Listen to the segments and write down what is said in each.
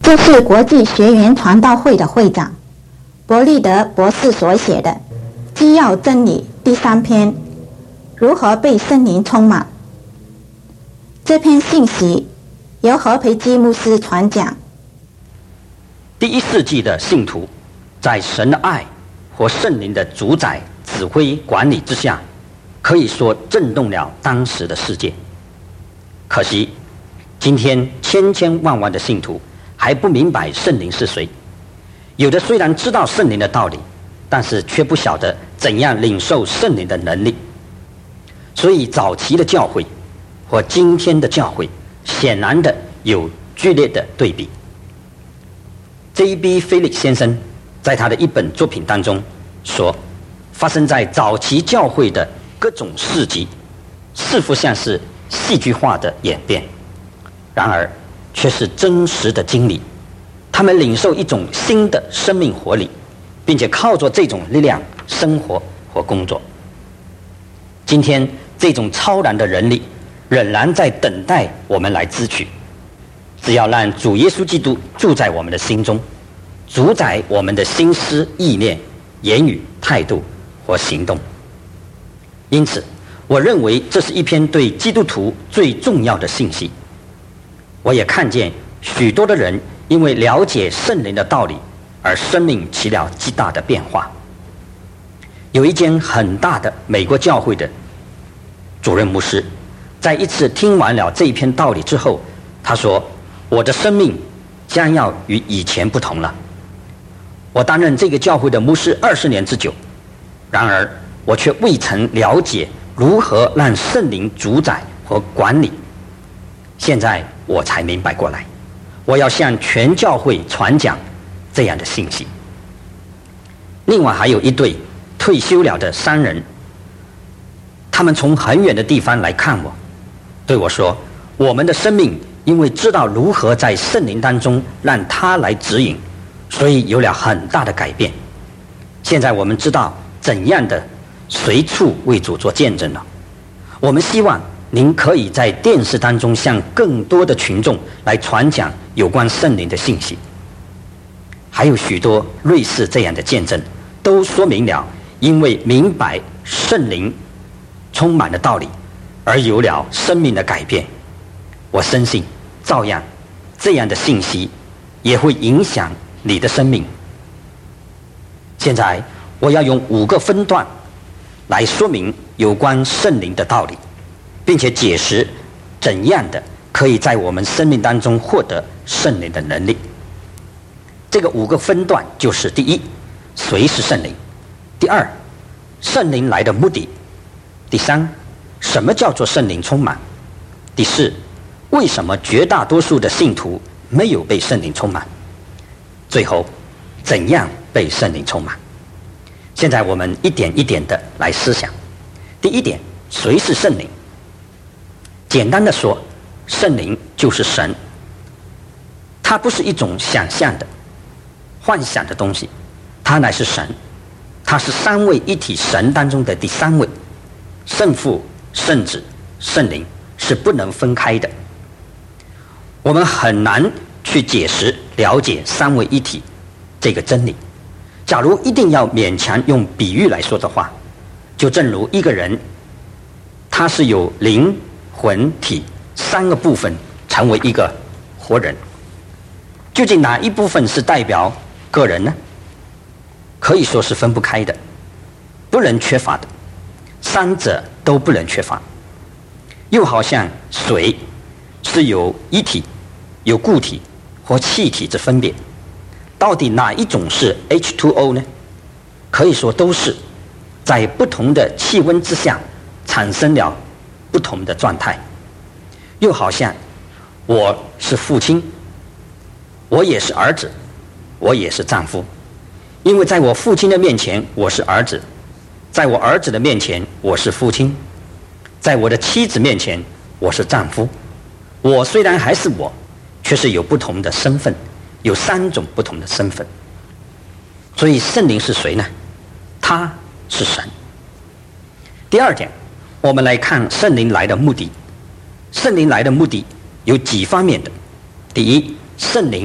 这是国际学员传道会的会长伯利德博士所写的《基要真理》第3篇，如何被圣灵充满。这篇信息由何培基牧师传讲。 第1世纪的信徒在神的爱和圣灵的主宰、指挥、管理之下，可以说震动了当时的世界。可惜今天千千万万的信徒还不明白圣灵是谁，有的虽然知道圣灵的道理，但是却不晓得怎样领受圣灵的能力。所以早期的教会和今天的教会显然的有剧烈的对比。J.B. 菲利先生在他的一本作品当中说，发生在早期教会的各种事迹似乎像是戏剧化的演变，然而却是真实的经历。他们领受一种新的生命活力，并且靠着这种力量生活和工作。今天这种超然的能力仍然在等待我们来支取，只要让主耶稣基督住在我们的心中，主宰我们的心思意念、言语态度和行动。因此我认为这是一篇对基督徒最重要的信息。我也看见许多的人因为了解圣灵的道理而生命起了极大的变化。有一间很大的美国教会的主任牧师在一次听完了这一篇道理之后，他说，我的生命将要与以前不同了。我担任这个教会的牧师20年之久，然而我却未曾了解如何让圣灵主宰和管理。现在我才明白过来，我要向全教会传讲这样的信息。另外还有一对退休了的商人，他们从很远的地方来看我，对我说，我们的生命因为知道如何在圣灵当中让他来指引，所以有了很大的改变。现在我们知道怎样的随处为主做见证了。我们希望您可以在电视当中向更多的群众来传讲有关圣灵的信息。还有许多类似这样的见证，都说明了因为明白圣灵充满的道理而有了生命的改变。我深信照样这样的信息也会影响你的生命。现在我要用5个分段来说明有关圣灵的道理，并且解释怎样的可以在我们生命当中获得圣灵的能力。这个5个分段就是：第1，谁是圣灵；第2，圣灵来的目的；第3，什么叫做圣灵充满；第4，为什么绝大多数的信徒没有被圣灵充满；最后，怎样被圣灵充满。现在我们一点一点的来思想。第1点，谁是圣灵？简单的说，圣灵就是神。它不是一种想象的、幻想的东西，它乃是神。它是3位一体神当中的第3位，圣父、圣子、圣灵是不能分开的。我们很难去解释了解3位一体这个真理。假如一定要勉强用比喻来说的话，就正如一个人，他是有灵、魂、体3个部分成为一个活人，究竟哪一部分是代表个人呢？可以说是分不开的，不能缺乏的，3者都不能缺乏。又好像水是有液体、有固体和气体之分别，到底哪一种是 H2O 呢？可以说都是在不同的气温之下产生了不同的状态。又好像我是父亲，我也是儿子，我也是丈夫。因为在我父亲的面前我是儿子，在我儿子的面前我是父亲，在我的妻子面前我是丈夫。我虽然还是我，却是有不同的身份，有3种不同的身份。所以圣灵是谁呢？他是神。第2点，我们来看圣灵来的目的。圣灵来的目的有几方面的。第1，圣灵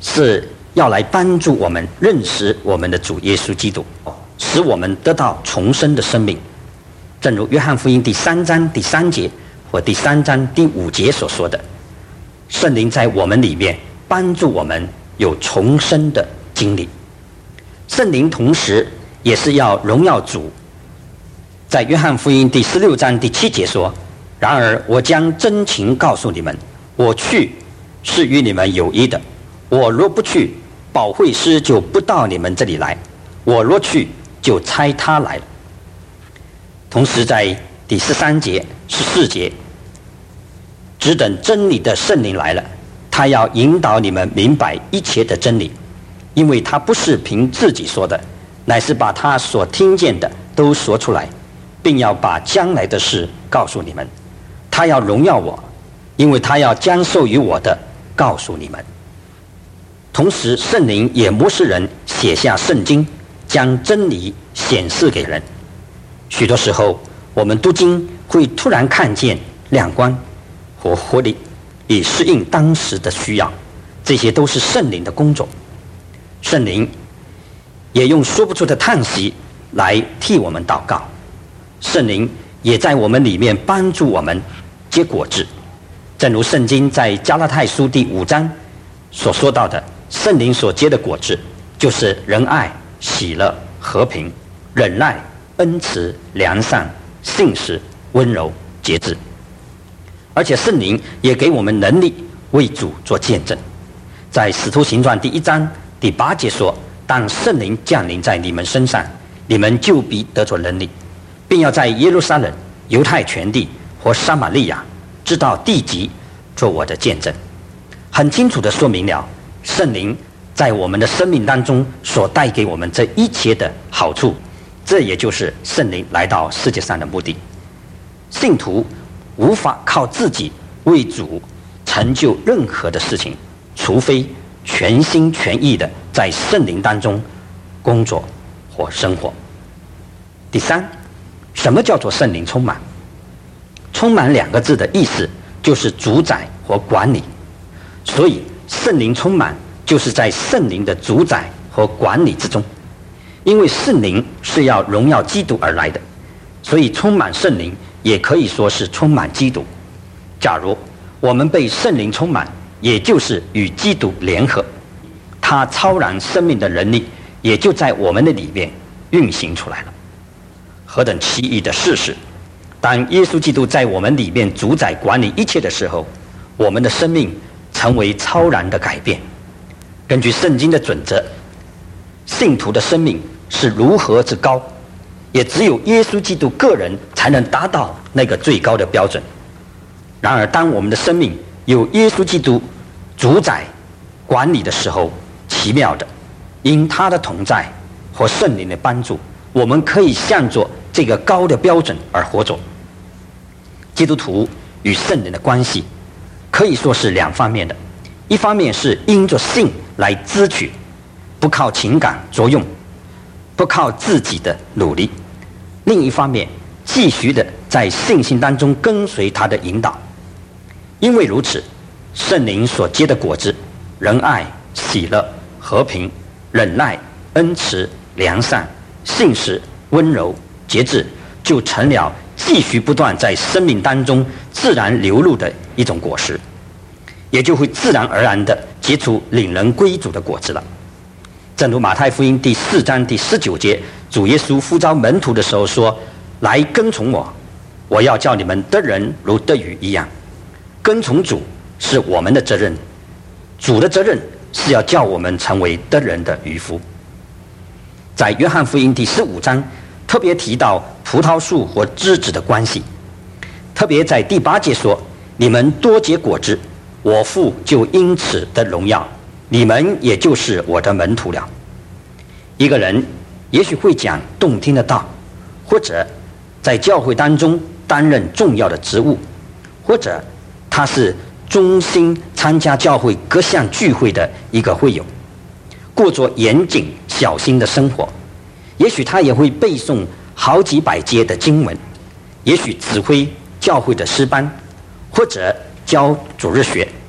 是要来帮助我们认识我们的主耶稣基督，使我们得到重生的生命。正如约翰福音第3章第3节或第3章第5节所说的，圣灵在我们里面帮助我们有重生的经历。圣灵同时也是要荣耀主。在约翰福音第16章第7节说，然而我将真情告诉你们，我去是与你们有益的，我若不去，保惠师就不到你们这里来，我若去，就差他来了。同时在第13节14节，只等真理的圣灵来了，他要引导你们明白一切的真理，因为他不是凭自己说的，乃是把他所听见的都说出来，并要把将来的事告诉你们。他要荣耀我，因为他要将授予我的告诉你们。同时圣灵也默示人写下圣经，将真理显示给人。许多时候我们读经会突然看见亮光或活力，以适应当时的需要，这些都是圣灵的工作。圣灵也用说不出的叹息来替我们祷告，圣灵也在我们里面帮助我们结果子。正如圣经在加拉太书第5章所说到的，圣灵所结的果子就是仁爱、喜乐、和平、忍耐、恩慈、良善、信实、温柔、节制。而且圣灵也给我们能力为主做见证。在使徒行传第1章第8节说，当圣灵降临在你们身上，你们就必得着能力，并要在耶路撒冷、犹太全地和撒玛利亚直到地极做我的见证。很清楚地说明了圣灵在我们的生命当中所带给我们这一切的好处，这也就是圣灵来到世界上的目的。信徒无法靠自己为主成就任何的事情，除非全心全意的在圣灵当中工作或生活。第三，什么叫做圣灵充满？充满2个字的意思就是主宰或管理，所以圣灵充满就是在圣灵的主宰和管理之中。因为圣灵是要荣耀基督而来的，所以充满圣灵也可以说是充满基督。假如我们被圣灵充满，也就是与基督联合，他超然生命的能力也就在我们的里面运行出来了。何等奇异的事实！当耶稣基督在我们里面主宰管理一切的时候，我们的生命成为超然的改变。根据圣经的准则，信徒的生命是如何之高，也只有耶稣基督个人才能达到那个最高的标准。然而当我们的生命有耶稣基督主宰管理的时候，奇妙的，因他的同在和圣灵的帮助，我们可以向着这个高的标准而活着。基督徒与圣灵的关系可以说是2方面的，一方面是因着信来支取，不靠情感作用，不靠自己的努力；另一方面继续的在信心当中跟随他的引导。因为如此，圣灵所结的果子，仁爱、喜乐、和平、忍耐、恩慈、良善、信实、温柔、节制，就成了继续不断在生命当中自然流露的一种果实，也就会自然而然地结出领人归主的果子了。正如马太福音第4章第19节，主耶稣呼召门徒的时候说，来跟从我，我要叫你们得人如得鱼一样。跟从主是我们的责任，主的责任是要叫我们成为得人的渔夫。在约翰福音第15章特别提到葡萄树和枝子的关系，特别在第8节说，你们多结果子，我父就因此得荣耀，你们也就是我的门徒了。一个人也许会讲动听的道，或者在教会当中担任重要的职务，或者他是忠心参加教会各项聚会的一个会友，过着严谨小心的生活。也许他也会背诵好几百节的经文，也许指挥教会的诗班，或者教主日学。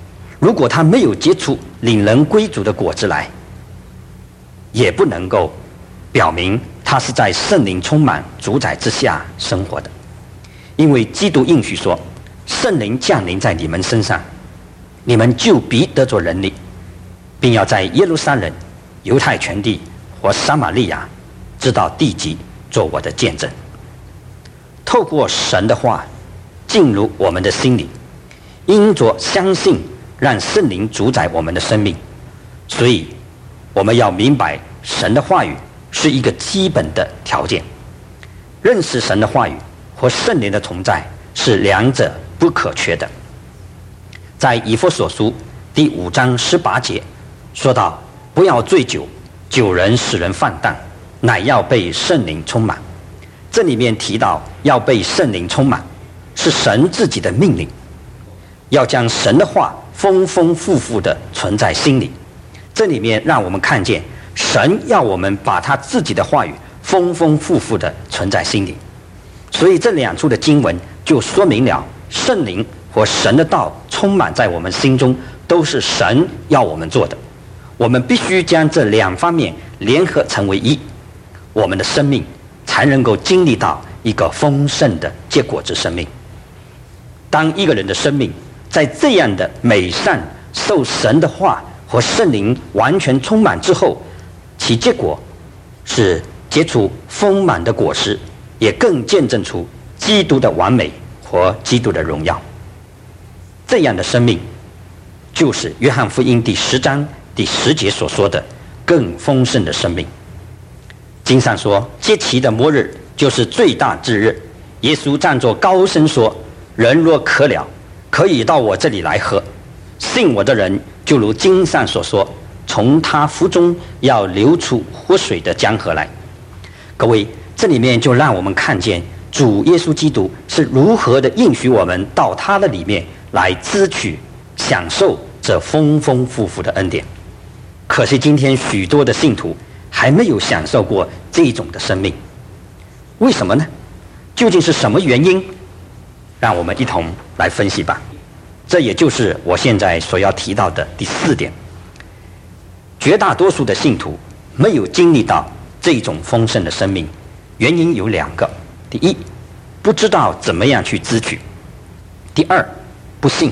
如果它没有结出令人归主的果子来，也不能够表明它是在圣灵充满主宰之下生活的。因为基督应许说，圣灵降临在你们身上，你们就必得着能力，并要在耶路撒冷、犹太全地和撒玛利亚直到地极做我的见证。透过神的话进入我们的心里，因着相信让圣灵主宰我们的生命。所以我们要明白神的话语是一个基本的条件，认识神的话语和圣灵的同在是两者不可缺的。在以弗所书第5章18节说到，不要醉酒，酒人使人放荡，乃要被圣灵充满。这里面提到要被圣灵充满，是神自己的命令，要将神的话丰丰富富的存在心里。这里面让我们看见神要我们把他自己的话语丰丰富富的存在心里。所以这两处的经文就说明了圣灵和神的道充满在我们心中，都是神要我们做的。我们必须将这两方面联合成为一，我们的生命才能够经历到一个丰盛的结果之生命。当一个人的生命在这样的美善受神的话和圣灵完全充满之后，其结果是结出丰满的果实，也更见证出基督的完美和基督的荣耀。这样的生命就是约翰福音第10章第10节所说的更丰盛的生命。经上说，节期的末日就是最大之日，耶稣站着高声说，人若渴了，可以到我这里来喝，信我的人就如经上所说，从他腹中要流出活水的江河来。各位，这里面就让我们看见主耶稣基督是如何的应许我们到他的里面来支取享受这丰丰富富的恩典。可惜今天许多的信徒还没有享受过这种的生命，为什么呢？究竟是什么原因？让我们一同来分析吧。这也就是我现在所要提到的第4点。绝大多数的信徒没有经历到这种丰盛的生命，原因有2个。第一，不知道怎么样去支取；第二，不信。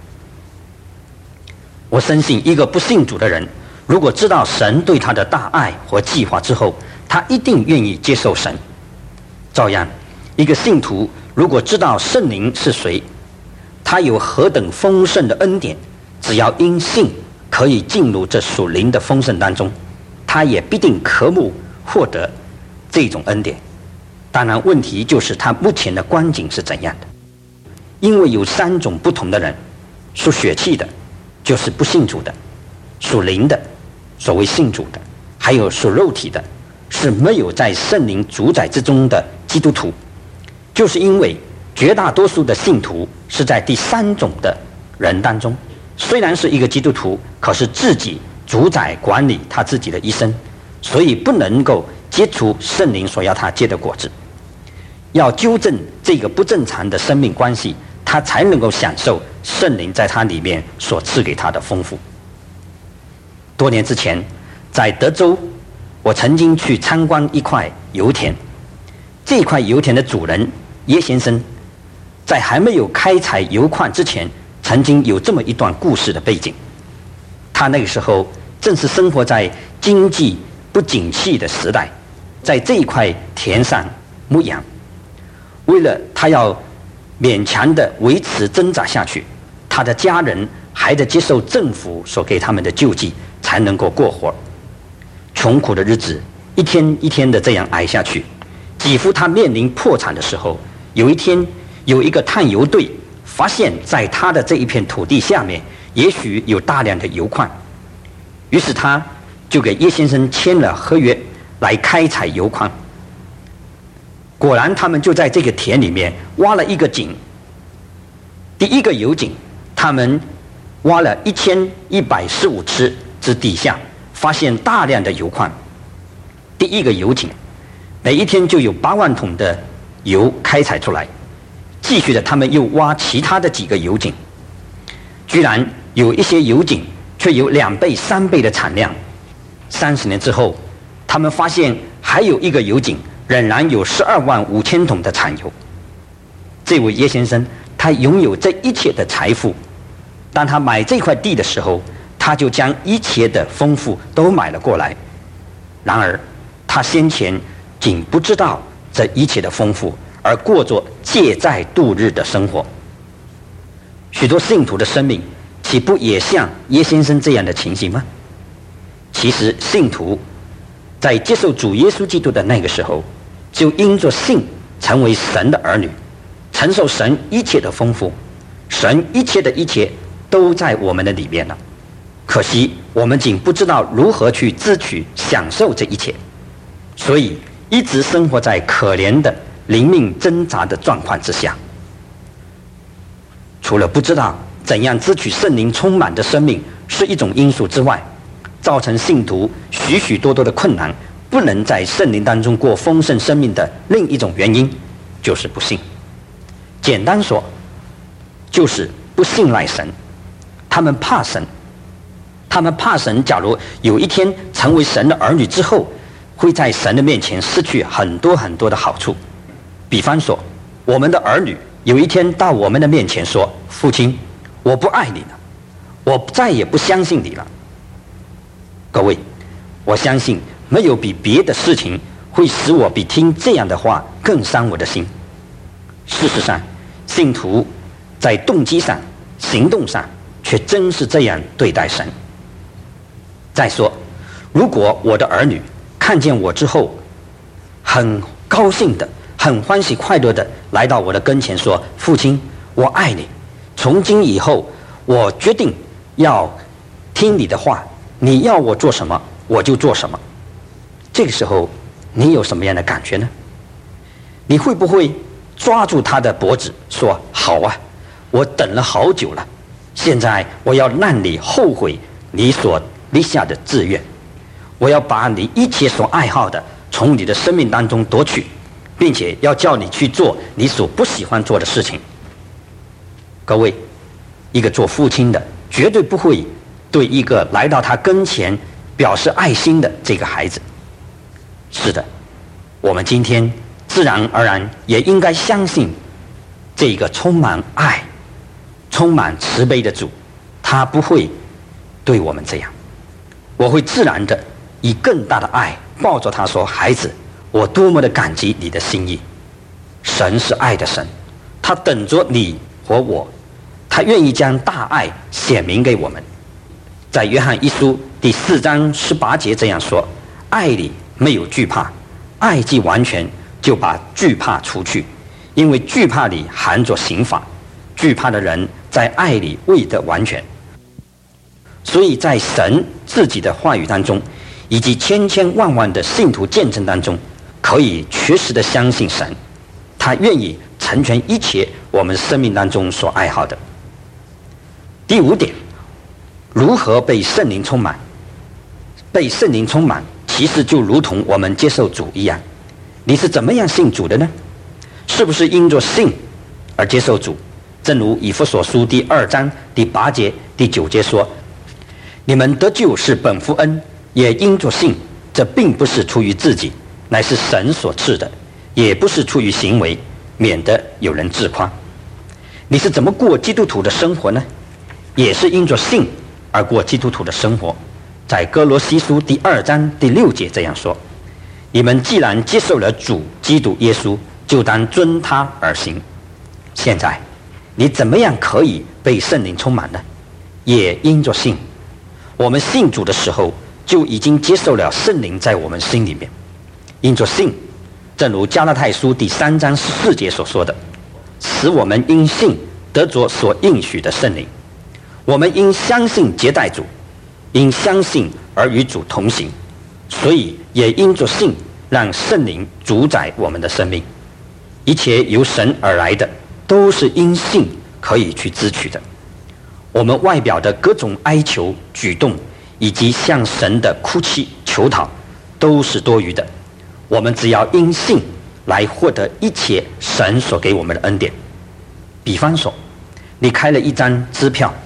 我深信一个不信主的人，如果知道神对他的大爱和计划之后，他一定愿意接受神。照样，一个信徒如果知道圣灵是谁，他有何等丰盛的恩典，只要因信可以进入这属灵的丰盛当中，他也必定渴慕获得这种恩典。当然，问题就是他目前的光景是怎样的。因为有3种不同的人，属血气的，就是不信主的；属灵的，所谓信主的；还有属肉体的，是没有在圣灵主宰之中的基督徒。就是因为绝大多数的信徒是在第3种的人当中，虽然是一个基督徒，可是自己主宰管理他自己的一生，所以不能够结出圣灵所要他结的果子。要纠正这个不正常的生命关系，他才能够享受圣灵在他里面所赐给他的丰富。多年之前，在德州，我曾经去参观一块油田。这块油田的主人叶先生，在还没有开采油矿之前，曾经有这么一段故事的背景。他那个时候正是生活在经济不景气的时代，在这一块田上牧羊。为了他要勉强的维持挣扎下去，他的家人还得接受政府所给他们的救济，才能够过活。穷苦的日子一天一天的这样挨下去，几乎他面临破产的时候，有一天有一个探油队发现在他的这一片土地下面也许有大量的油矿，于是他就给叶先生签了合约来开采油矿。果然他们就在这个田里面挖了一个井，第一个油井他们挖了1115尺之底下，发现大量的油矿。第一个油井每一天就有8万桶的油开采出来，继续的他们又挖其他的几个油井，居然有一些油井却有2倍、3倍的产量。30年之后，他们发现还有一个油井仍然有125000桶的产油。这位叶先生，他拥有这一切的财富，当他买这块地的时候，他就将一切的丰富都买了过来。然而他先前仅不知道这一切的丰富，而过着借债度日的生活。许多信徒的生命岂不也像叶先生这样的情形吗？其实信徒在接受主耶稣基督的那个时候，就因着信成为神的儿女，承受神一切的丰富，神一切的一切都在我们的里面了。可惜我们仅不知道如何去支取享受这一切，所以一直生活在可怜的灵命挣扎的状况之下。除了不知道怎样支取圣灵充满的生命是一种因素之外，造成信徒许许多多的困难，不能在圣灵当中过丰盛生命的另一种原因，就是不信。简单说，就是不信赖神。他们怕神，假如有一天成为神的儿女之后，会在神的面前失去很多很多的好处。比方说，我们的儿女有一天到我们的面前说：“父亲，我不爱你了，我再也不相信你了。”各位，我相信没有比别的事情会使我比听这样的话更伤我的心。事实上，信徒在动机上、行动上却真是这样对待神。再说，如果我的儿女看见我之后，很高兴的、很欢喜快乐的来到我的跟前说：“父亲，我爱你，从今以后我决定要听你的话，你要我做什么我就做什么。”这个时候你有什么样的感觉呢？你会不会抓住他的脖子说：“好啊，我等了好久了，现在我要让你后悔你所立下的志愿，我要把你一切所爱好的从你的生命当中夺取，并且要叫你去做你所不喜欢做的事情。”各位，一个做父亲的绝对不会对一个来到他跟前表示爱心的这个孩子。是的，我们今天自然而然也应该相信这个充满爱、充满慈悲的主，他不会对我们这样。我会自然的以更大的爱抱着他说：“孩子，我多么的感激你的心意。神是爱的神，他等着你和我，他愿意将大爱显明给我们。”在约翰一书第4章18节这样说：“爱里没有惧怕，爱既完全，就把惧怕除去，因为惧怕里含着刑罚，惧怕的人在爱里未得完全。”所以在神自己的话语当中，以及千千万万的信徒见证当中，可以确实的相信神，他愿意成全一切我们生命当中所爱好的。第5点，如何被圣灵充满？被圣灵充满其实就如同我们接受主一样。你是怎么样信主的呢？是不是因着信而接受主？正如以弗所书第2章第8节、第9节说：“你们得救是本乎恩，也因着信，这并不是出于自己，乃是神所赐的，也不是出于行为，免得有人自夸。”你是怎么过基督徒的生活呢？也是因着信而过基督徒的生活。在哥罗西书第2章第6节这样说：“你们既然接受了主基督耶稣，就当遵他而行。”现在你怎么样可以被圣灵充满呢？也因着信。我们信主的时候就已经接受了圣灵在我们心里面。因着信，正如加拉太书第3章14节所说的，使我们因信得着所应许的圣灵。我们因相信接待主，因相信而与主同行，所以也因着信让圣灵主宰我们的生命。一切由神而来的都是因信可以去支取的。我们外表的各种哀求举动以及向神的哭泣求讨都是多余的，我们只要因信来获得一切神所给我们的恩典。比方说，你开了一张支票，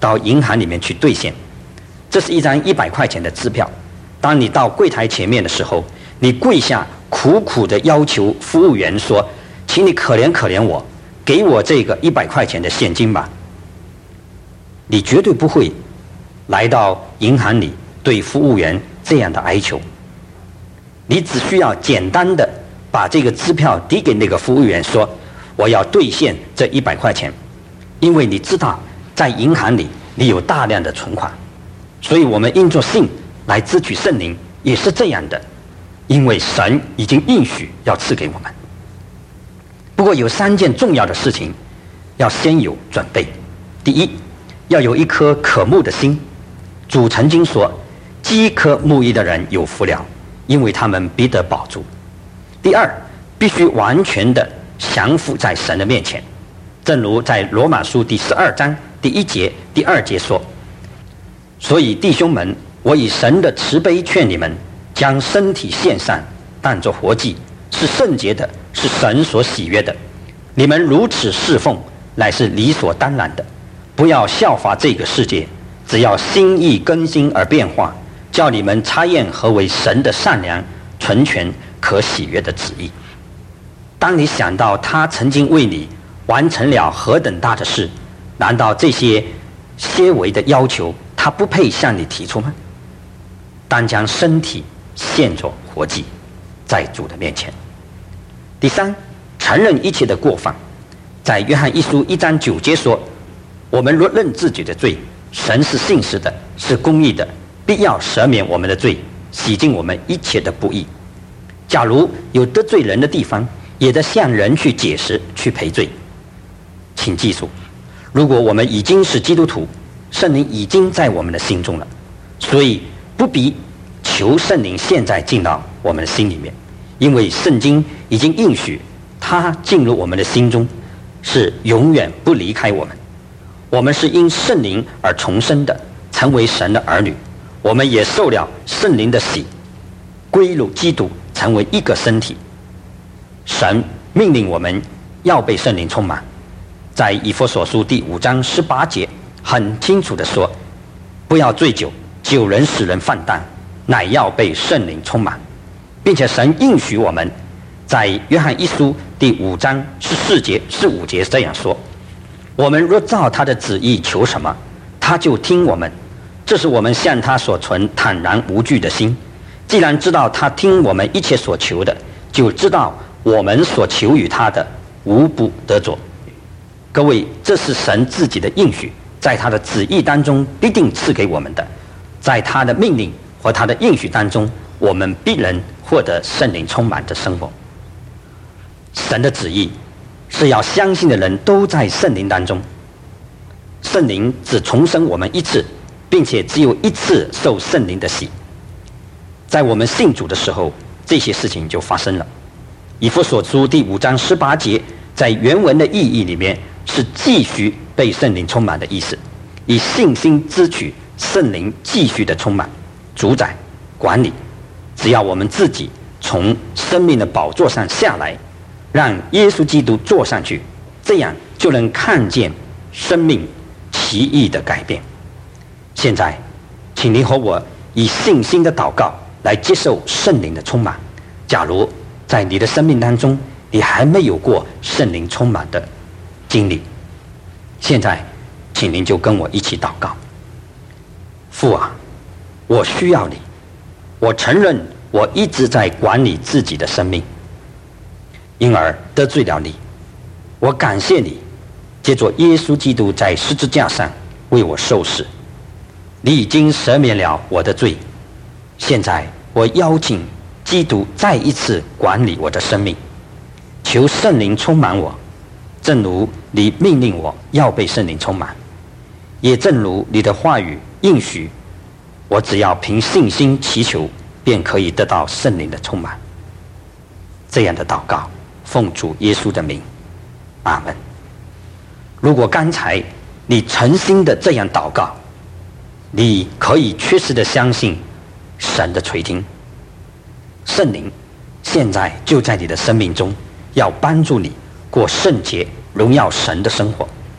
到银行里面去兑现。这是一张100块钱的支票，当你到柜台前面的时候，你跪下苦苦的要求服务员说，请你可怜可怜我，给我这个100块钱的现金吧。你绝对不会来到银行里对服务员这样的哀求，你只需要简单的把这个支票递给那个服务员说，我要兑现这100块钱，因为你知道在银行里你有大量的存款，所以我们因着信来支取圣灵也是这样的，因为神已经应许要赐给我们。不过有3件重要的事情要先有准备。第一，要有一颗渴慕的心。主曾经说，饥渴慕义的人有福了，因为他们必得饱足。第二，必须完全的降服在神的面前，正如在罗马书第12章第1节第2节说，所以弟兄们，我以神的慈悲劝你们，将身体献上，当作活祭，是圣洁的，是神所喜悦的。你们如此侍奉，乃是理所当然的。不要效法这个世界，只要心意更新而变化，叫你们察验何为神的善良、纯全、可喜悦的旨意。当你想到他曾经为你完成了何等大的事，难道这些些微的要求他不配向你提出吗？当将身体献作活祭，在主的面前。第三，承认一切的过犯。在约翰一书1章9节说，我们若认自己的罪，神是信实的，是公义的，必要赦免我们的罪，洗净我们一切的不义。假如有得罪人的地方，也得向人去解释，去赔罪。请记住，如果我们已经是基督徒，圣灵已经在我们的心中了，所以不必求圣灵现在进到我们的心里面，因为圣经已经应许他进入我们的心中，是永远不离开我们。我们是因圣灵而重生的，成为神的儿女，我们也受了圣灵的洗，归入基督，成为一个身体。神命令我们要被圣灵充满，在以弗所书第5章18节很清楚地说，不要醉酒，酒能使人放荡，乃要被圣灵充满。并且神应许我们，在约翰一书第5章14节15节这样说，我们若照他的旨意求什么，他就听我们。这是我们向他所存坦然无惧的心。既然知道他听我们一切所求的，就知道我们所求于他的无不得着。各位，这是神自己的应许，在他的旨意当中必定赐给我们的，在他的命令和他的应许当中，我们必能获得圣灵充满的生活。神的旨意是要相信的人都在圣灵当中，圣灵只重生我们一次，并且只有一次受圣灵的洗。在我们信主的时候，这些事情就发生了。以弗所书第5章18节在原文的意义里面是继续被圣灵充满的意思，以信心支取圣灵继续的充满、主宰、管理。只要我们自己从生命的宝座上下来，让耶稣基督坐上去，这样就能看见生命奇异的改变。现在请您和我以信心的祷告来接受圣灵的充满。假如在你的生命当中你还没有过圣灵充满的经历，现在请您就跟我一起祷告。父啊，我需要你，我承认我一直在管理自己的生命，因而得罪了你。我感谢你，借着耶稣基督在十字架上为我受死，你已经赦免了我的罪。现在我邀请基督再一次管理我的生命，求圣灵充满我，正如你命令我要被圣灵充满，也正如你的话语应许，我只要凭信心祈求，便可以得到圣灵的充满。这样的祷告奉主耶稣的名，阿们。如果刚才你诚心的这样祷告，你可以确实的相信神的垂听。圣灵现在就在你的生命中，要帮助你过圣洁荣耀神的生活。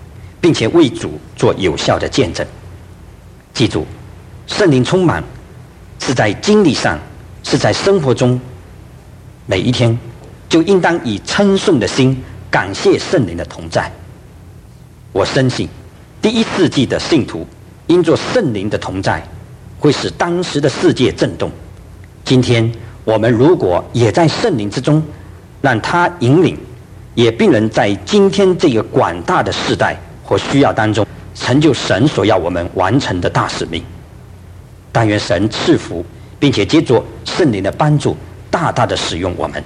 并且为主做有效的见证。记住，圣灵充满是在经历上，是在生活中，每一天就应当以称颂的心感谢圣灵的同在。我深信第一世纪的信徒因着圣灵的同在，会使当时的世界震动。今天我们如果也在圣灵之中，让他引领，也必能在今天这个广大的世代或需要当中，成就神所要我们完成的大使命。但愿神赐福，并且借着圣灵的帮助，大大的使用我们。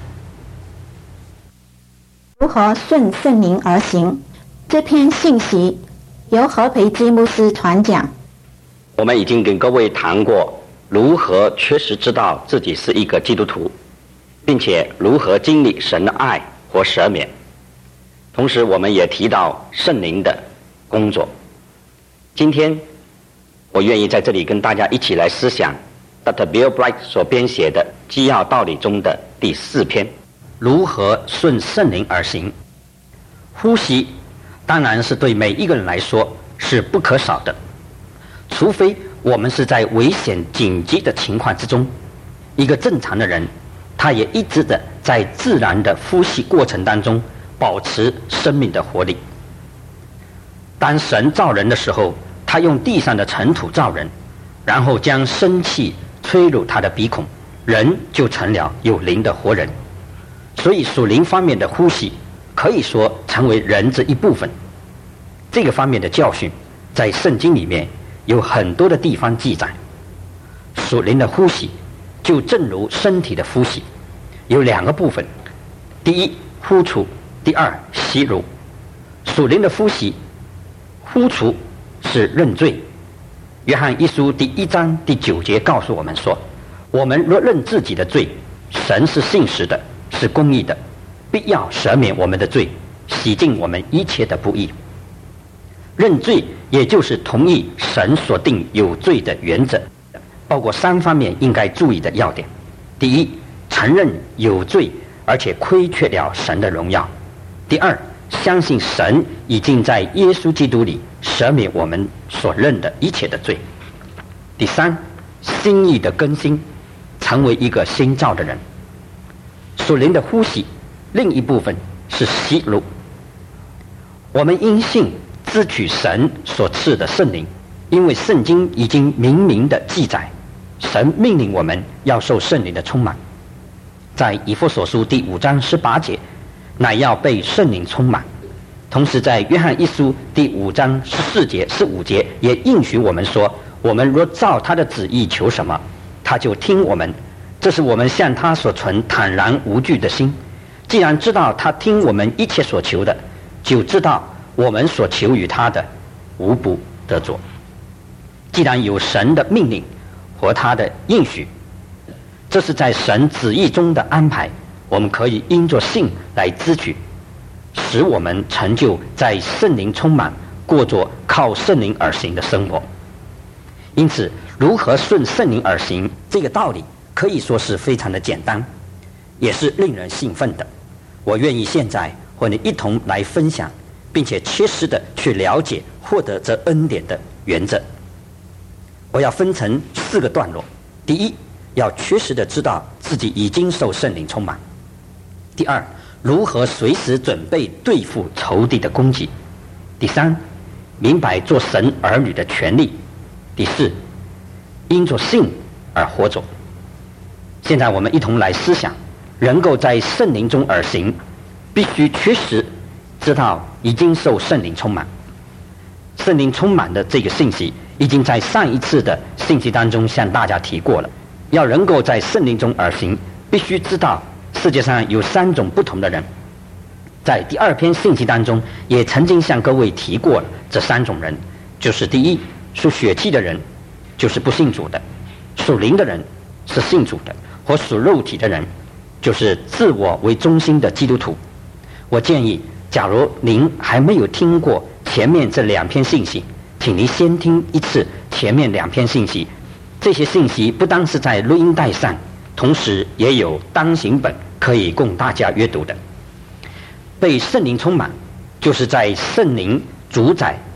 如何顺圣灵而行？这篇信息由何培基牧师传讲。 我们已经跟各位谈过如何确实知道自己是一个基督徒，并且如何经历神的爱和赦免。同时我们也提到圣灵的工作。今天我愿意在这里跟大家一起来思想 Dr. Bill Bright 所编写的基要道理中的第4篇， 如何顺圣灵而行。呼吸当然是对每一个人来说是不可少的，除非我们是在危险紧急的情况之中。一个正常的人，他也一直的在自然的呼吸过程当中保持生命的活力。当神造人的时候，他用地上的尘土造人，然后将生气吹入他的鼻孔，人就成了有灵的活人。所以属灵方面的呼吸可以说成为人这一部分。这个方面的教训在圣经里面有很多的地方记载。属灵的呼吸就正如身体的呼吸，有2个部分：第一，呼出；第二，吸入。属灵的呼吸，呼出是认罪。约翰一书第1章第9节告诉我们说，我们若认自己的罪，神是信实的，是公义的，必要赦免我们的罪，洗净我们一切的不义。认罪也就是同意神所定有罪的原则，包括3方面应该注意的要点。第一，承认有罪而且亏缺了神的荣耀。第二，相信神已经在耶稣基督里赦免我们所认的一切的罪。第三，心意的更新，成为一个新造的人。属灵的呼吸另一部分是吸入。我们因信支取神所赐的圣灵，因为圣经已经明明的记载，神命令我们要受圣灵的充满。在以弗所书第5章18节，乃要被圣灵充满。同时在约翰一书第5章14节、15节也应许我们说，我们若照他的旨意求什么，他就听我们。这是我们向他所存坦然无惧的心。既然知道他听我们一切所求的，就知道我们所求于他的无不得着。既然有神的命令和他的应许，这是在神旨意中的安排，我们可以因着信来支取，使我们成就在圣灵充满，过着靠圣灵而行的生活。因此，如何顺圣灵而行这个道理可以说是非常的简单，也是令人兴奋的。我愿意现在和你一同来分享，并且切实的去了解获得这恩典的原则。我要分成4个段落。第一，要确实的知道自己已经受圣灵充满。第二，如何随时准备对付仇敌的攻击。第三，明白做神儿女的权利。第四，因着信而活着。现在我们一同来思想，能够在圣灵中而行，必须确实知道已经受圣灵充满。圣灵充满的这个信息已经在上一次的信息当中向大家提过了。要能够在圣灵中而行，必须知道世界上有3种不同的人。在第2篇信息当中也曾经向各位提过了这3种人，就是第一，属血气的人就是不信主的；属灵的人是信主的；和属肉体的人就是自我为中心的基督徒。我建议，假如您还没有听过前面这2篇信息，请您先听一次前面2篇信息。这些信息不单是在录音带上，同时也有单行本可以供大家阅读的。被圣灵充满，就是在圣灵主宰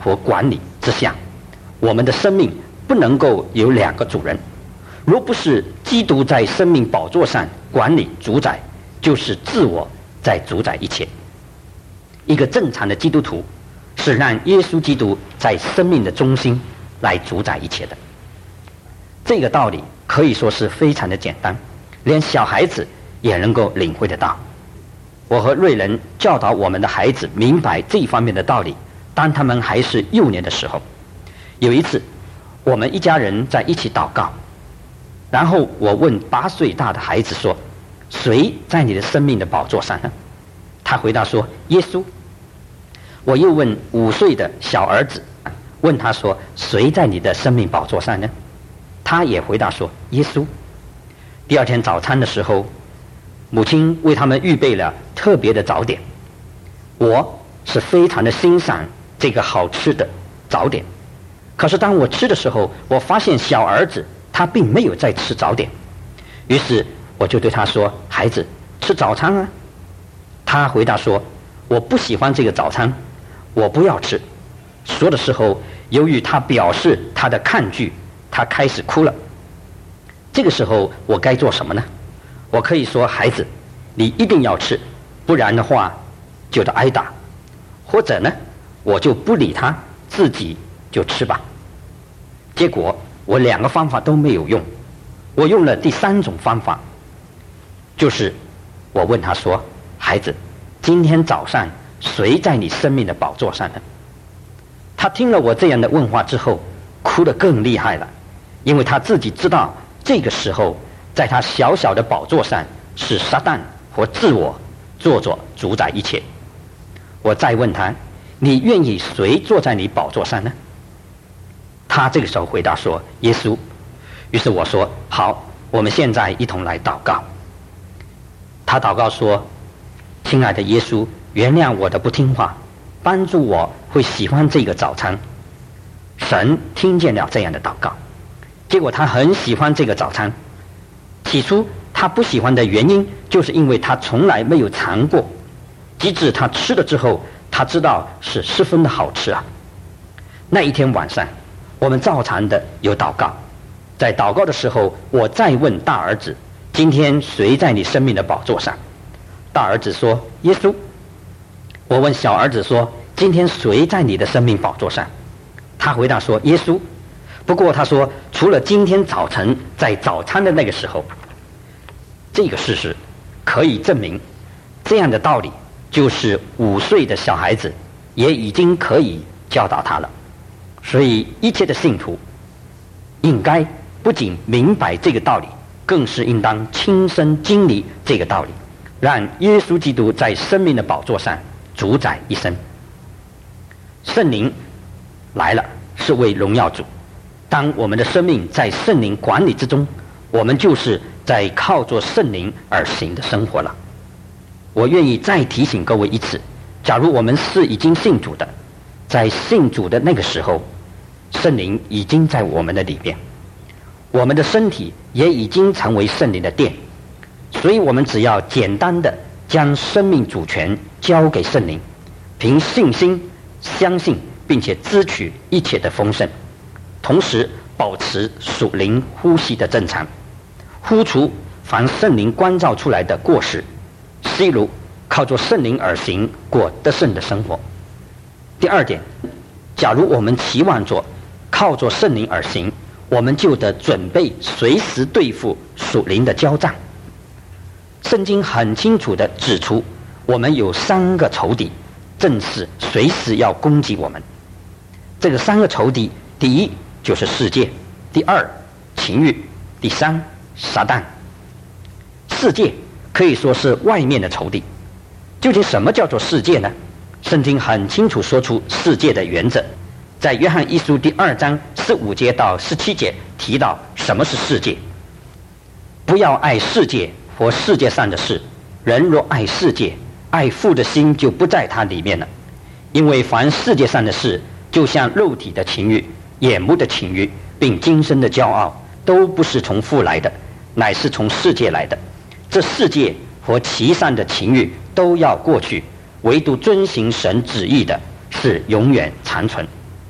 和管理之下。我们的生命不能够有两个主人，若不是基督在生命宝座上管理主宰，就是自我在主宰一切。一个正常的基督徒是让耶稣基督在生命的中心来主宰一切的。这个道理可以说是非常的简单，连小孩子也能够领会得到。我和瑞仁教导我们的孩子明白这一方面的道理，当他们还是幼年的时候。有一次我们一家人在一起祷告，然后我问8岁大的孩子说，谁在你的生命的宝座上呢？他回答说，耶稣。我又问5岁的小儿子，问他说，谁在你的生命宝座上呢？他也回答说，耶稣。第二天早餐的时候，母亲为他们预备了特别的早点，我是非常的欣赏这个好吃的早点。可是当我吃的时候，我发现小儿子他并没有在吃早点，于是我就对他说，孩子，吃早餐啊。他回答说，我不喜欢这个早餐，我不要吃。说的时候，由于他表示他的抗拒，他开始哭了。这个时候我该做什么呢？我可以说，孩子，你一定要吃，不然的话就得挨打。或者呢，我就不理他，自己就吃吧。结果我2个方法都没有用，我用了第3种方法，就是我问他说，孩子，今天早上谁在你生命的宝座上呢？他听了我这样的问话之后，哭得更厉害了，因为他自己知道这个时候在他小小的宝座上是撒旦和自我做主宰一切。我再问他，你愿意谁坐在你宝座上呢？他这个时候回答说，耶稣。于是我说，好，我们现在一同来祷告。他祷告说，亲爱的耶稣，原谅我的不听话，帮助我会喜欢这个早餐。神听见了这样的祷告，结果他很喜欢这个早餐。起初他不喜欢的原因，就是因为他从来没有尝过，直至他吃了之后，他知道是十分的好吃啊。那一天晚上，我们照常的有祷告，在祷告的时候，我再问大儿子，今天谁在你生命的宝座上？大儿子说，耶稣。我问小儿子说，今天谁在你的生命宝座上？他回答说，耶稣。不过他说，除了今天早晨在早餐的那个时候。这个事实可以证明，这样的道理就是5岁的小孩子也已经可以教导他了。所以一切的信徒应该不仅明白这个道理，更是应当亲身经历这个道理，让耶稣基督在生命的宝座上主宰一生。圣灵来了是为荣耀主，当我们的生命在圣灵管理之中，我们就是在靠着圣灵而行的生活了。我愿意再提醒各位一次，假如我们是已经信主的，在信主的那个时候，圣灵已经在我们的里边，我们的身体也已经成为圣灵的殿，所以我们只要简单的将生命主权交给圣灵，凭信心相信并且支取一切的丰盛，同时保持属灵呼吸的正常，呼除凡圣灵光照出来的过失，例如靠着圣灵而行，过得胜的生活。第2点，假如我们期望着靠着圣灵而行，我们就得准备随时对付属灵的交战。圣经很清楚地指出，我们有3个仇敌，正是随时要攻击我们。这个3个仇敌，第一就是世界，第2情欲，第3撒旦。世界可以说是外面的仇敌。究竟什么叫做世界呢？圣经很清楚说出世界的原则，在约翰一书第2章15节到17节提到什么是世界。不要爱世界和世界上的事，人若爱世界，爱父的心就不在他里面了。因为凡世界上的事，就像肉体的情欲、眼目的情欲，并今生的骄傲，都不是从父来的，乃是从世界来的。这世界和其上的情欲都要过去，唯独遵行神旨意的是永远长存。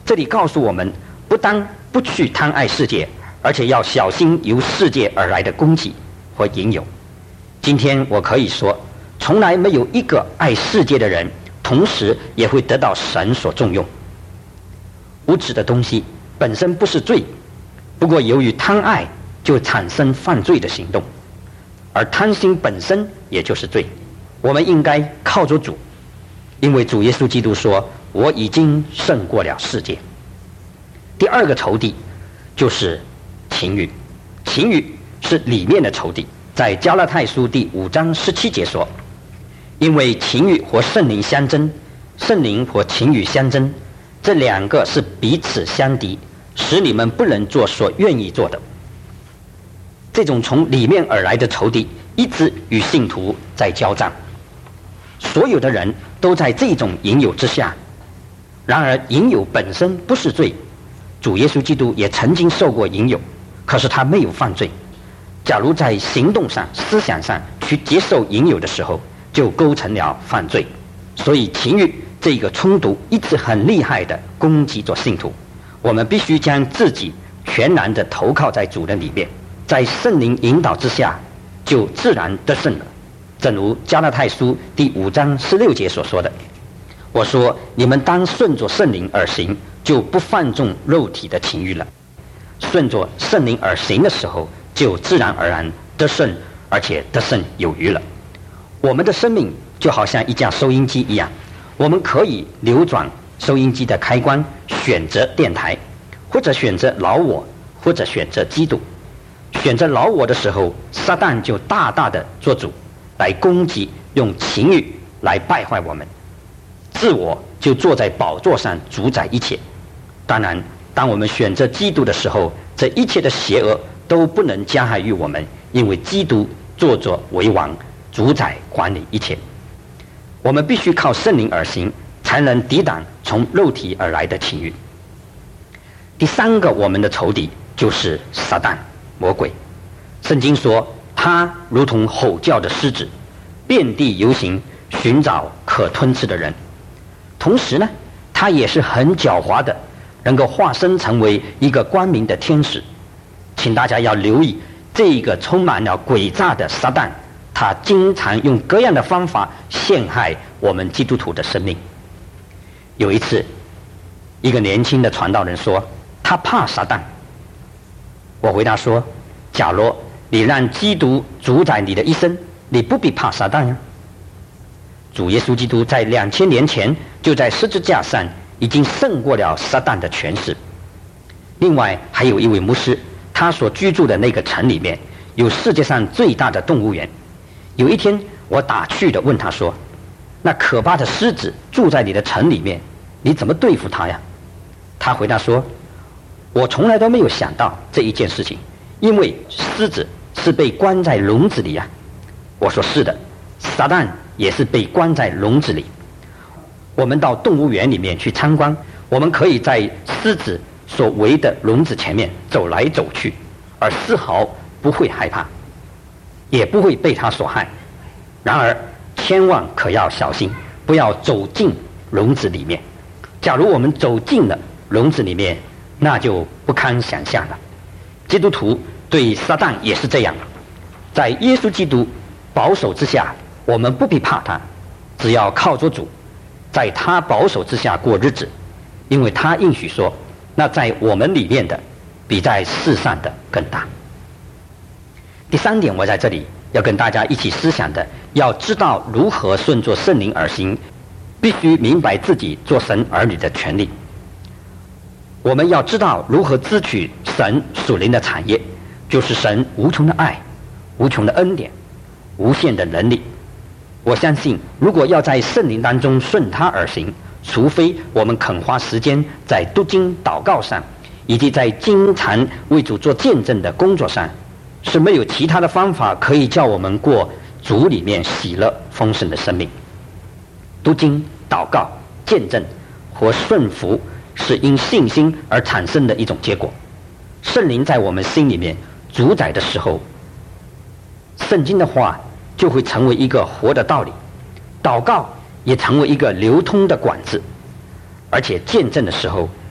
这里告诉我们，不单不去贪爱世界，而且要小心由世界而来的攻击和引诱。今天我可以说，从来没有一个爱世界的人，同时也会得到神所重用。物质的东西本身不是罪，不过由于贪爱，就产生犯罪的行动，而贪心本身也就是罪。我们应该靠着主，因为主耶稣基督说，我已经胜过了世界。第二个仇敌就是情欲，情欲是里面的仇敌。在加拉太书第5章17节说，因为情欲和圣灵相争，圣灵和情欲相争，这两个是彼此相敌，使你们不能做所愿意做的。这种从里面而来的仇敌一直与信徒在交战，所有的人都在这种引诱之下。然而引诱本身不是罪，主耶稣基督也曾经受过引诱，可是他没有犯罪。假如在行动上、思想上去接受引诱的时候，就构成了犯罪。所以情欲这个冲突一直很厉害的攻击着信徒。我们必须将自己全然的投靠在主的里面，在圣灵引导之下，就自然得胜了。正如加拉太书第5章16节所说的，我说你们当顺着圣灵而行，就不放纵肉体的情欲了。顺着圣灵而行的时候，就自然而然得胜，而且得胜有余了。我们的生命就好像一架收音机一样，我们可以扭转收音机的开关，选择电台，或者选择老我，或者选择基督。选择老我的时候，撒旦就大大的做主，来攻击，用情欲来败坏我们。自我就坐在宝座上主宰一切。当然，当我们选择基督的时候，这一切的邪恶都不能加害于我们，因为基督坐着为王，主宰管理一切。我们必须靠圣灵而行，才能抵挡从肉体而来的情欲。第三个我们的仇敌就是撒旦魔鬼。圣经说，他如同吼叫的狮子，遍地游行，寻找可吞吃的人。同时呢，他也是很狡猾的，能够化身成为一个光明的天使。请大家要留意，这个充满了诡诈的撒旦，他经常用各样的方法陷害我们基督徒的生命。有一次，一个年轻的传道人说，他怕撒旦。我回答说，假如你让基督主宰你的一生，你不必怕撒旦呀。主耶稣基督在2000年前就在十字架上已经胜过了撒旦的权势。另外还有一位牧师，他所居住的那个城里面有世界上最大的动物园。有一天我打趣地问他说，那可怕的狮子住在你的城里面，你怎么对付它呀？他回答说，我从来都没有想到这一件事情，因为狮子是被关在笼子里呀。我说是的，撒旦也是被关在笼子里。我们到动物园里面去参观，我们可以在狮子所围的笼子前面走来走去，而丝毫不会害怕，也不会被它所害。然而千万可要小心，不要走进笼子里面。假如我们走进了笼子里面，那就不堪想象了。基督徒对撒旦也是这样，在耶稣基督保守之下，我们不必怕他，只要靠着主，在他保守之下过日子，因为他应许说，那在我们里面的比在世上的更大。第三点，我在这里要跟大家一起思想的，要知道如何顺着圣灵而行，必须明白自己做神儿女的权利。我们要知道如何支取神属灵的产业，就是神无穷的爱、无穷的恩典、无限的能力。我相信，如果要在圣灵当中顺他而行，除非我们肯花时间在读经祷告上，以及在经常为主做见证的工作上，是没有其他的方法可以叫我们过主里面喜乐丰盛的生命。读经祷告见证和顺服是因信心而产生的一种结果。圣灵在我们心里面主宰的时候，圣经的话就会成为一个活的道理，祷告也成为一个流通的管子，而且见证的时候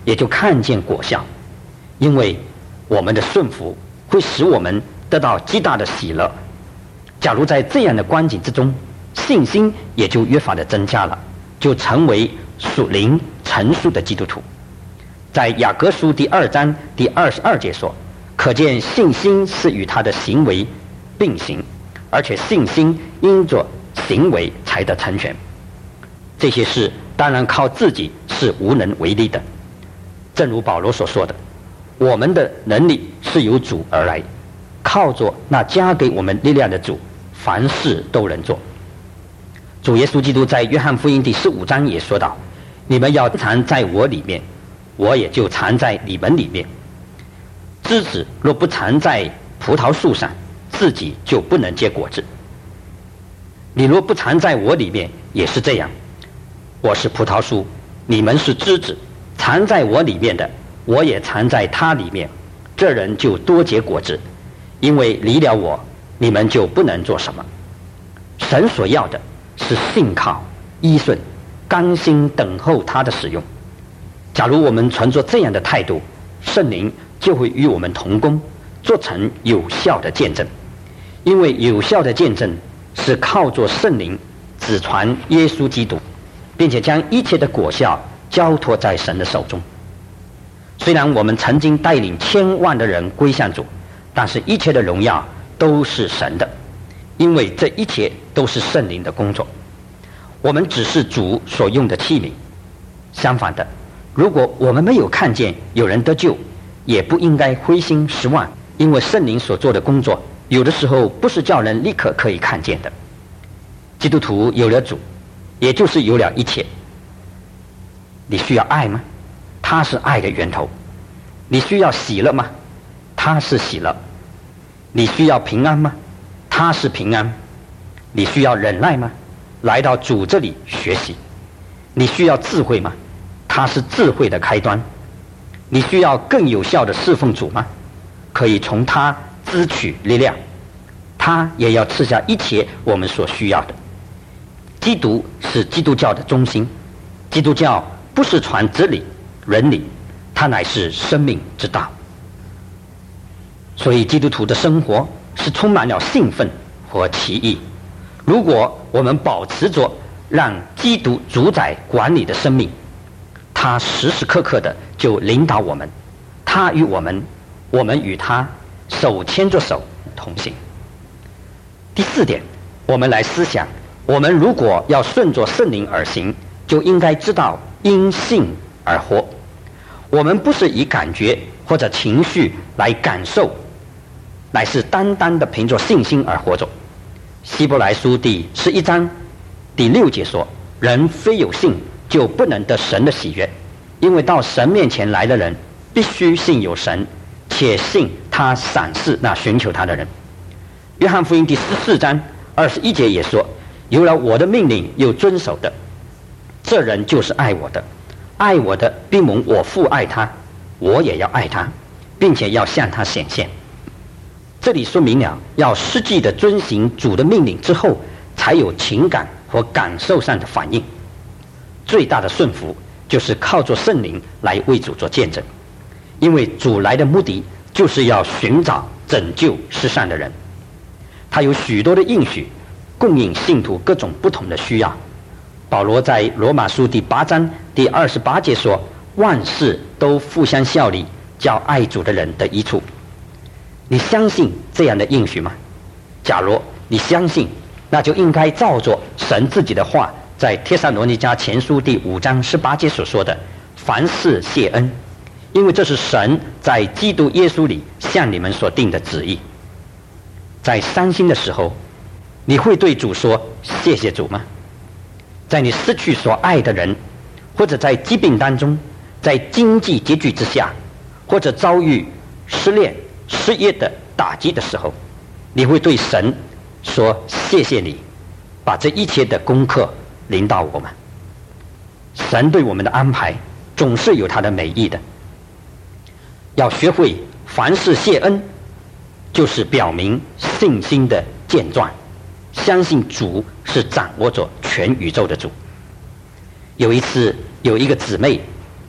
也就看见果效，因为我们的顺服会使我们得到极大的喜乐。假如在这样的光景之中，信心也就越发的增加了，就成为属灵成熟的基督徒。在雅各书第2章第22节说，可见信心是与他的行为并行，而且信心因着行为才得成全。这些事当然靠自己是无能为力的，正如保罗所说的，我们的能力是由主而来，靠着那加给我们力量的主，凡事都能做。主耶稣基督在约翰福音第15章也说道，你们要藏在我里面，我也就藏在你们里面。枝子若不藏在葡萄树上，自己就不能结果子。你若不藏在我里面，也是这样。我是葡萄树，你们是枝子，藏在我里面的，我也藏在他里面，这人就多结果子，因为离了我，你们就不能做什么。神所要的是信靠、依顺、甘心等候他的使用。假如我们存着这样的态度，圣灵就会与我们同工，做成有效的见证。因为有效的见证是靠着圣灵只传耶稣基督，并且将一切的果效交托在神的手中。虽然我们曾经带领千万的人归向主，但是一切的荣耀都是神的，因为这一切都是圣灵的工作。我们只是主所用的器皿。相反的，如果我们没有看见有人得救，也不应该灰心失望，因为圣灵所做的工作有的时候不是叫人立刻可以看见的。基督徒有了主，也就是有了一切。你需要爱吗？他是爱的源头。你需要喜乐吗？他是喜乐。你需要平安吗？他是平安。你需要忍耐吗？来到主这里学习。你需要智慧吗？他是智慧的开端。你需要更有效的侍奉主吗？可以从他支取力量，他也要赐下一切我们所需要的。基督是基督教的中心，基督教不是传真理、伦理，它乃是生命之道。所以基督徒的生活是充满了兴奋和奇异。如果我们保持着让基督主宰管理的生命，他时时刻刻的就领导我们，他与我们，我们与他手牵着手同行。第4点，我们来思想，我们如果要顺着圣灵而行，就应该知道因信而活。我们不是以感觉或者情绪来感受，乃是单单的凭着信心而活着。希伯来书第11章第6节说，人非有信就不能得神的喜悦，因为到神面前来的人必须信有神，且信他赏赐那寻求他的人。约翰福音第14章21节也说，有了我的命令又遵守的，这人就是爱我的，爱我的必蒙我父爱他，我也要爱他，并且要向他显现。这里说明了要实际的遵行主的命令之后，才有情感和感受上的反应。最大的顺服就是靠着圣灵来为主做见证，因为主来的目的就是要寻找拯救世上的人。他有许多的应许，供应信徒各种不同的需要。保罗在罗马书第8章第28节说，万事都互相效力，叫爱主的人得益处。你相信这样的应许吗？假如你相信，那就应该照着神自己的话，在帖撒罗尼迦前书第5章18节所说的，凡事谢恩，因为这是神在基督耶稣里向你们所定的旨意。在伤心的时候，你会对主说谢谢主吗？在你失去所爱的人，或者在疾病当中，在经济拮据之下，或者遭遇失恋失业的打击的时候，你会对神说谢谢你把这一切的功课领导我们。神对我们的安排总是有他的美意的。要学会凡事谢恩，就是表明信心的健壮，相信主是掌握着全宇宙的主。有一次有一个姊妹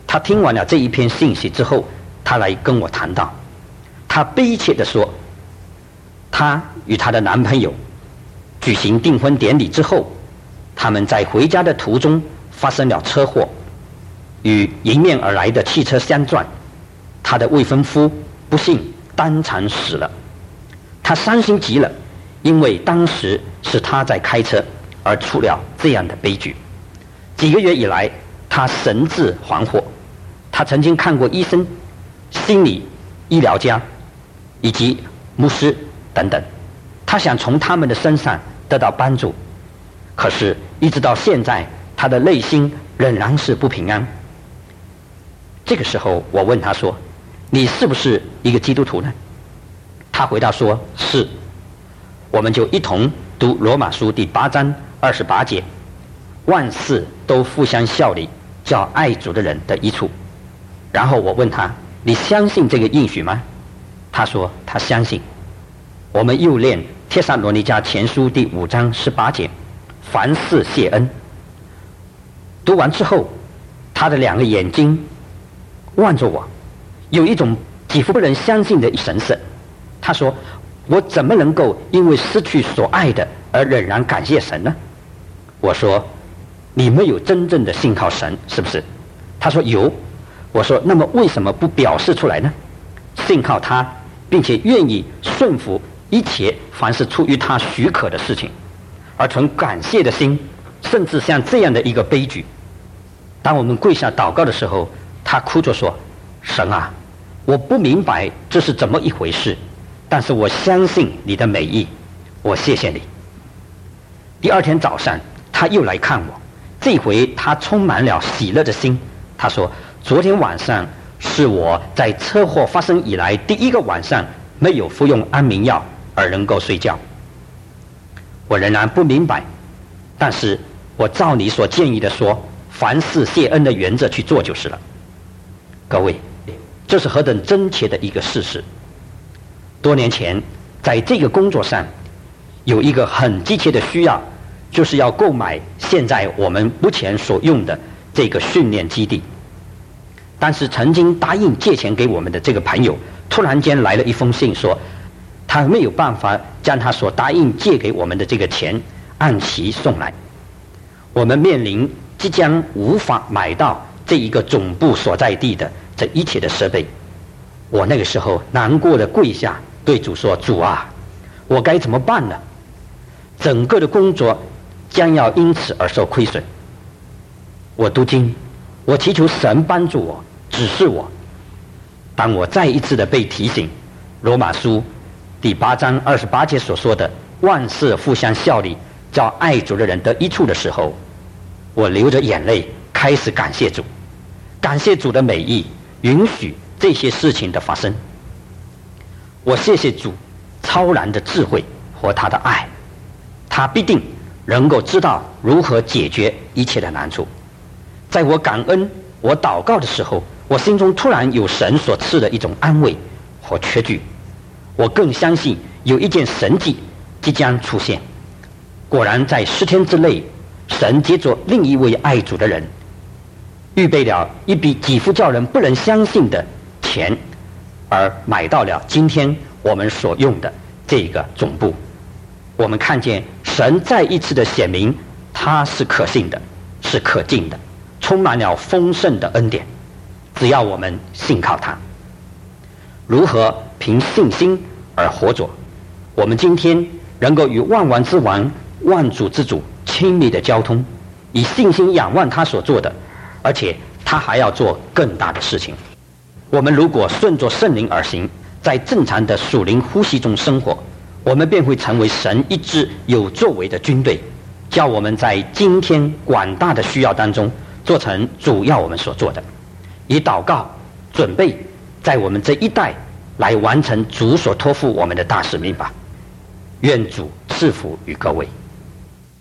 他听完了这一篇信息之后，他来跟我谈到，他悲切地说，他与他的男朋友举行订婚典礼之后，他们在回家的途中发生了车祸，与迎面而来的汽车相撞，他的未婚夫不幸当场死了。他伤心极了，因为当时是他在开车，而出了这样的悲剧。几个月以来，他神志恍惚，他曾经看过医生、心理医疗家以及牧师等等，他想从他们的身上得到帮助，可是一直到现在，他的内心仍然是不平安。这个时候我问他说，你是不是一个基督徒呢？他回答说是。我们就一同读罗马书第8章28节，万事都互相效力，叫爱主的人得益处。然后我问他，你相信这个应许吗？他说他相信。我们又念帖撒罗尼迦前书第5章18节，凡事谢恩。读完之后，他的2个眼睛望着我，有一种几乎不能相信的神色。他说，我怎么能够因为失去所爱的而仍然感谢神呢？我说，你没有真正的信靠神，是不是？他说有。我说，那么为什么不表示出来呢？信靠他，并且愿意顺服一切凡是出于他许可的事情，而存感谢的心，甚至像这样的一个悲剧。当我们跪下祷告的时候，他哭着说，神啊，我不明白这是怎么一回事，但是我相信你的美意，我谢谢你。第2天早上他又来看我，这回他充满了喜乐的心。他说，昨天晚上是我在车祸发生以来第1个晚上没有服用安眠药而能够睡觉。我仍然不明白，但是我照你所建议的说，凡事谢恩的原则去做就是了。各位，这是何等真切的一个事实。多年前在这个工作上有一个很急切的需要，就是要购买现在我们目前所用的这个训练基地。但是曾经答应借钱给我们的这个朋友，突然间来了一封信，说他没有办法将他所答应借给我们的这个钱按期送来。我们面临即将无法买到这一个总部所在地的这一切的设备。我那个时候难过的跪下对主说，主啊，我该怎么办呢？整个的工作将要因此而受亏损。我读经，我祈求神帮助我，指示我。当我再一次的被提醒罗马书第8章28节所说的万事互相效力，叫爱主的人得益处的时候，我流着眼泪开始感谢主，感谢主的美意，允许这些事情的发生。我谢谢主超然的智慧和他的爱，他必定能够知道如何解决一切的难处。在我感恩我祷告的时候，我心中突然有神所赐的一种安慰和确据。我更相信有一件神迹即将出现。果然在10天之内，神借着另一位爱主的人预备了一笔几乎叫人不能相信的钱，而买到了今天我们所用的这个总部。我们看见神再一次的显明他是可信的，是可敬的，充满了丰盛的恩典，只要我们信靠他。如何凭信心而活着？我们今天能够与万王之王、万主之主亲密的交通，以信心仰望他所做的，而且他还要做更大的事情。我们如果顺着圣灵而行，在正常的属灵呼吸中生活，我们便会成为神一支有作为的军队，叫我们在今天广大的需要当中做成主要我们所做的，以祷告准备在我们这一代来完成主所托付我们的大使命吧。愿主赐福于各位。